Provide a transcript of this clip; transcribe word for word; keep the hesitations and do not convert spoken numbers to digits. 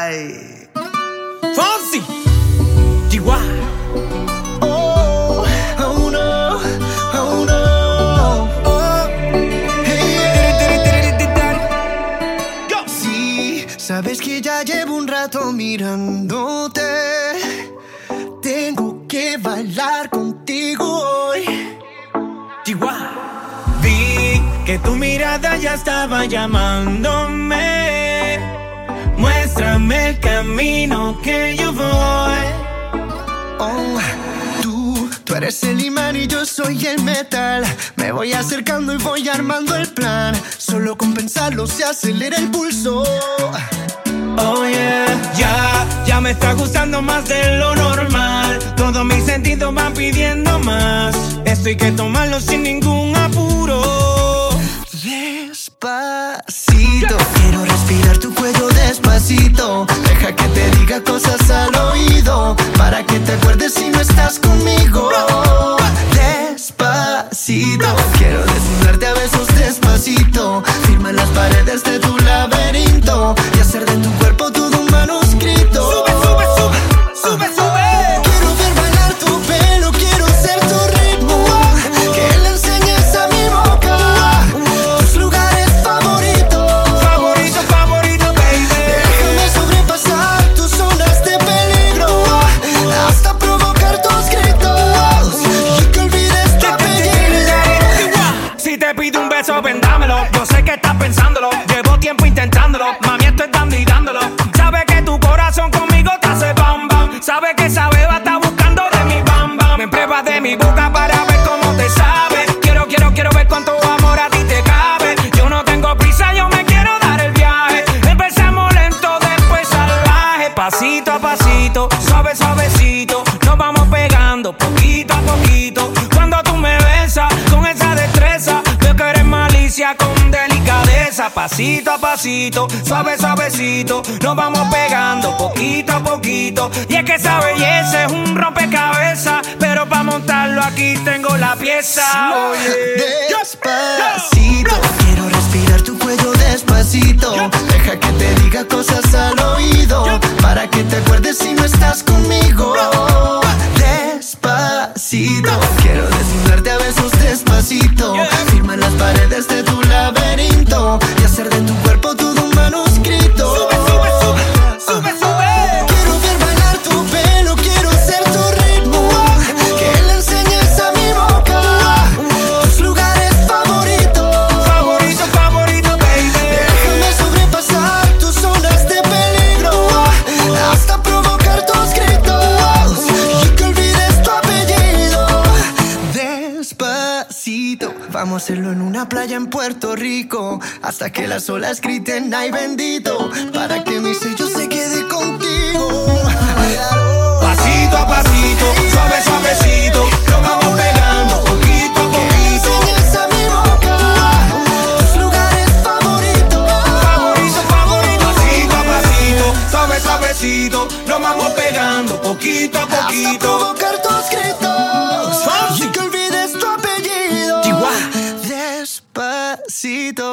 Ay. Fonsi, Chihuahua. Oh, oh no, oh no. Oh. Hey. Go. Sí, sabes que ya llevo un rato mirándote. Tengo que bailar contigo hoy. Chihuahua. Vi que tu mirada ya estaba llamándome. Muéstrame el camino que yo voy. Oh, tú, tú eres el imán y yo soy el metal. Me voy acercando y voy armando el plan. Solo con pensarlo se acelera el pulso. Oh yeah, ya, ya me está gustando más de lo normal. Todos mis sentidos van pidiendo más. Esto hay que tomarlo sin ningún apuro. Despacito, quiero respirar tu cuello despacito. Deja que te diga cosas al oído, para que te acuerdes si no estás conmigo. Despacito, quiero desnudarte a besos despacito. Firma en las paredes de tu laberinto y hacer de tu cuerpo todo un manuscrito. Sube, sube, sube, sube, sube. Quiero ver bailar tu pelo, quiero ser tu ritmo. Que le enseñes a mi boca tus lugares favoritos. Favorito, favorito, baby. Déjame sobrepasar tus zonas de peligro hasta provocar tus gritos y que olvides tu apellido. Si te pido un beso, ven dámelo. Yo sé que estás pensándolo, llevo tiempo intentándolo. Mami, esto es dando y dándolo. Sabe que tu corazón conmigo te hace bam bam. Sabe que esa beba está buscando de mi bam bam. Me pruebas de mi boca para ver cómo te sabe. Quiero, quiero, quiero ver cuánto amor a ti te cabe. Yo no tengo prisa, yo me quiero dar el viaje. Empezamos lento, después salvaje. Pasito a pasito, suave, suavecito. Nos vamos pegando poquito a poquito. Cuando tú me besas con esa destreza, veo que eres malicia con delicadeza. Pasito a pasito, suave, suavecito. Nos vamos pegando poquito a poquito. Y es que esa belleza es un rompecabezas, pero para montarlo aquí tengo la pieza. Oye. Despacito, quiero respirar tu cuello despacito. Deja que te diga cosas al oído, para que te acuerdes si no estás conmigo. Despacito, quiero desnudarte a besos despacito. Firma en las paredes de tu laberinto y hacer de tu cuerpo todo un manuscrito. Sube, sube, sube, sube, sube. Quiero ver bailar tu pelo, quiero ser tu ritmo. Que le enseñes a mi boca tus lugares favoritos. Favorito, favorito, baby. Déjame sobrepasar tus zonas de peligro hasta provocar tus gritos y que olvides tu apellido. Despacito, vamos a hacerlo en una playa en Puerto Rico, hasta que las olas griten ay bendito, para que mi sello se quede contigo. Pasito a pasito, suave, suavecito. Nos vamos pegando poquito a poquito. Enseñas a mi boca tus lugares favoritos. Favorito, favorito. Pasito a pasito, suave, suavecito. Nos vamos pegando poquito a Hasta poquito. provocar tus gritos y que olvides tu apellido. Chihuahua. Despacito.